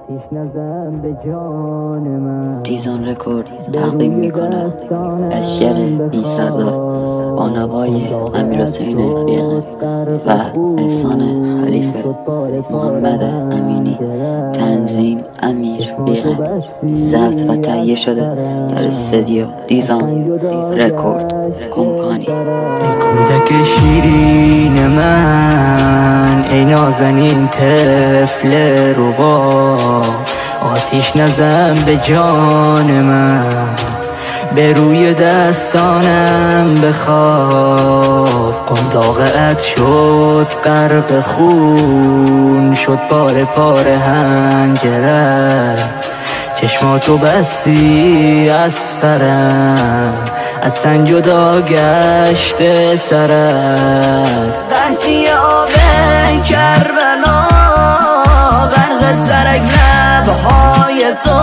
دیزان رکورد تقدیم میکنه اشگر بی سردار با نوای امیرحسین بیغ و احسان خلیفه. محمد امینی، تنظیم امیر بیغ، ضبط و تهیه شده در استودیو دیزان رکورد کمپانی. ای کودک شیرین من، ای نازنین طفل ربا، آتیش نزن به جان من، به روی دستانم بخواب. قنداقت شد غرق خون، شد پاره پاره حنجرت، چشماتو بستی از قرم، از تن جدا گشته سرت. قحطی آب کربلا، غرق سرک لبهای تو،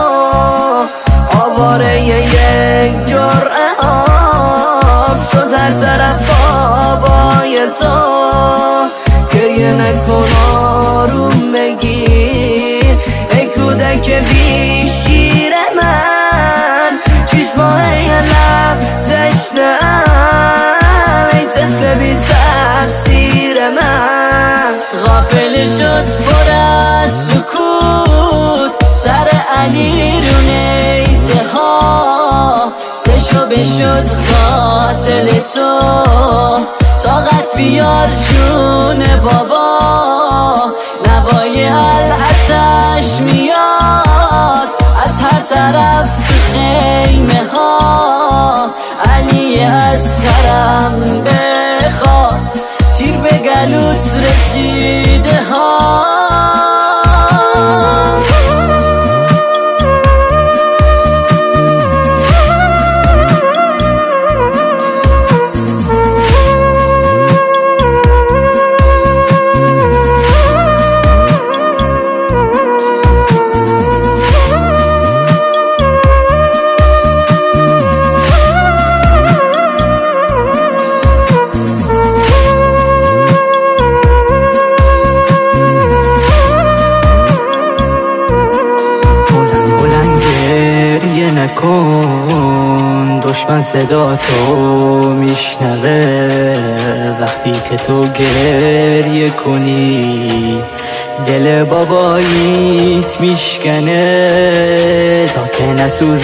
آواره یک جرعه آب شد هر طرف بابای تو. گریه نکن آروم بگیر ای کودک بی شیر من، چشمای لب تشنه‌ام، ای طفل بی تقصیر من. غافل شد پر از سکوت سر علی رو نیزه ها، سشو بشد قاتل تو، طاقت بیار جون بابا. نوای الحسش میاد از هر طرف تو خیمه ها، علی از کرم بخواد، تیر به گلوت رسیده ها. نکن دشمن صدا تو میشنوه، وقتی که تو گریه کنی دل باباییت میشکنه. تا که نسوز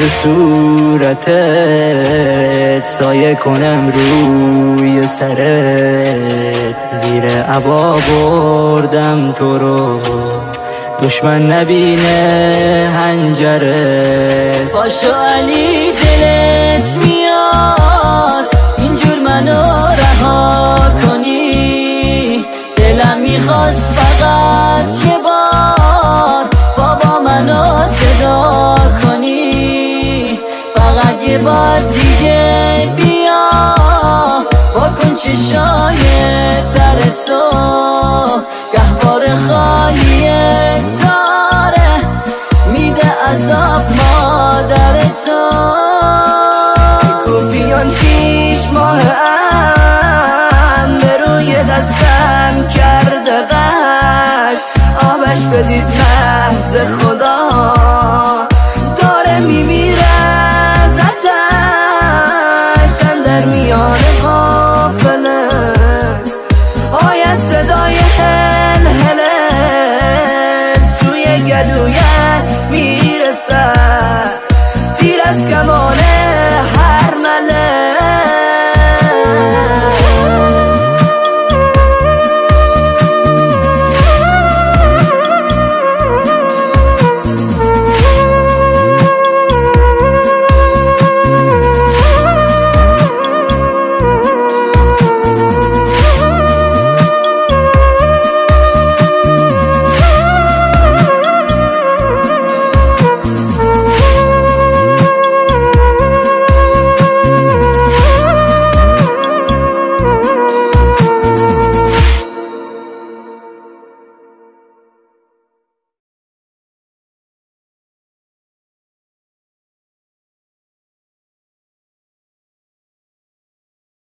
صورتت سایه کنم روی سرت، زیر عبا بردم تو رو دشمن نبینه هنجره. باشو علی دلت میاد اینجور منو رها کنی، دلم میخواست فقط یه بار بابا منو صدا کنی، فقط یه بار دیگه بیا با کن چشام